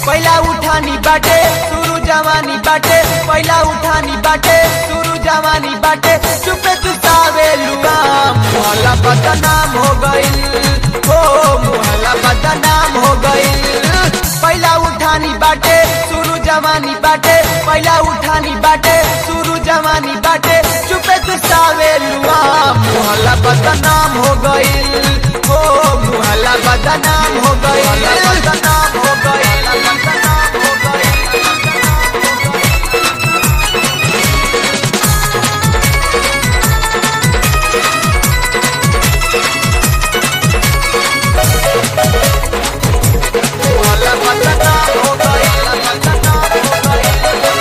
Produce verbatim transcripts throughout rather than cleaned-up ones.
पहिला उठानी बाटे सुरु जवानी बाटे पहिला उठानी बाटे सुरु जवानी बाटे चुपे चुसावे लुआ मोहल्ला बदनाम हो गइल हो मोहल्ला बदनाम हो गइल पहिला उठानी बाटे सुरु जवानी बाटे पहिला उठानी बाटे सुरु जवानी बाटे चुपे चुसावे लुआ मोहल्ला बदनाम हो गइल हो मोहल्ला बदनाम हो गइल बदनाम हो गइल बदनाम हो गइल। मोहल्ला बदनाम हो गइल बदनाम हो गइल।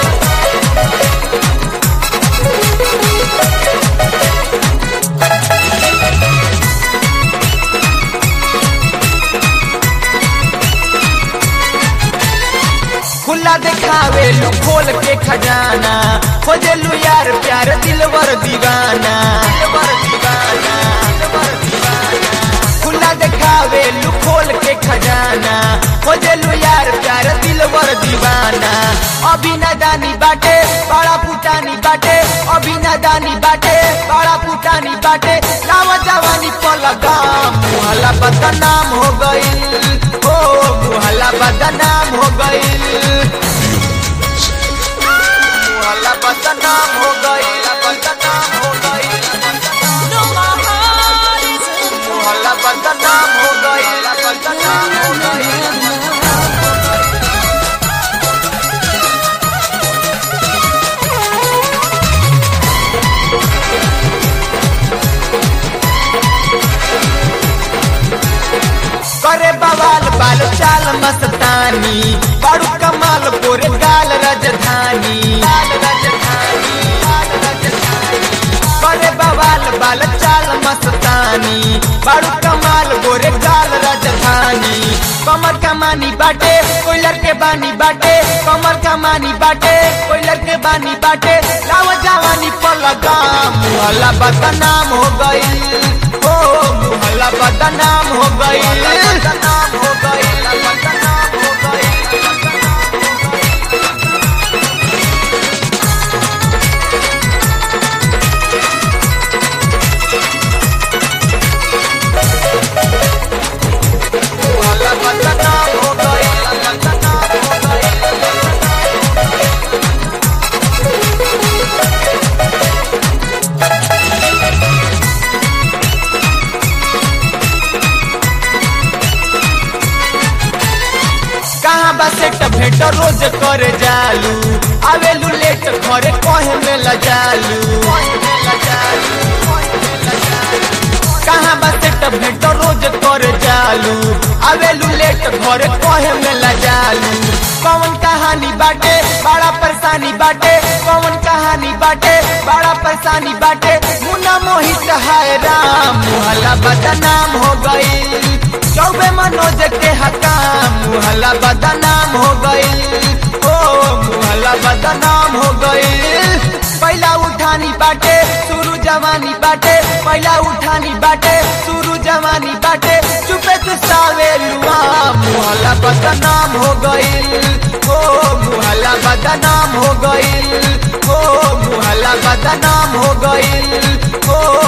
खुला दिखावे लू खोल के खजाना खोजेलू यार प्यार दिलवर दीवाना दिलवर दीवाना दिलवर दीवाना खुला दिखावे लू खोल के खजाना खोजेलू यार प्यार दिलवर दीवाना अभी नादानी बाटे बड़ा पुटानी बाटे अभी नादानी बाटे बड़ा पुटानी बाटे लावा जवानी पलगा मोहल्ला बदनाम हो गइल ओ मोहल्ला बदनाम हो गइल मोहल्ला बदनाम हो गइल बदनाम हो गइल मोहल्ला बदनाम हो गइल बदनाम हो गइल। करे बवाल बाल चाल मस्तानी बड़ू कमाल गोरे गाल राजधानी गाल राजधानी गाल राजधानी करे बवाल बाल चाल मस्तानी बड़ू कमाल गोरे गाल राजधानी कमर कमानी बाटे कोयलर के बानी बाटे कमर कमानी बाटे कोयलर के बानी बाटे लावा जवानी पलगा मोहल्ला बदनाम हो गइल ओ मोहल्ला बदनाम हो गइल बदनाम हो गइल बदनाम हो गइल। मोहल्ला बदनाम हो गइल बदनाम हो गइल। कहाँ बसेट भेंट रोज करे जालू आवेलू लेट घरे कहे में लजालू कहाँ बसेट भेंट रोज करे जालू आवेलू लेट घरे कहे में लजालू कौन कहानी बाटे बड़ा परेशानी बाटे कौन कहानी बाटे बड़ा परेशानी बाटे मुन्ना मोहित हाय राम मोहल्ला बदनाम हो गइल चौबे मनोज के हकाम मोहल्ला बदनाम हो गइल ओ मोहल्ला बदनाम हो गइल पहिला उठानी बाटे सुरु जवानी बाटे पहिला उठानी बाटे सुरु जवानी बाटे चुपे चुसावे लुआ मोहल्ला बदनाम हो गइल ओ मोहल्ला बदनाम हो गइल ओ मोहल्ला बदनाम हो गइल ओ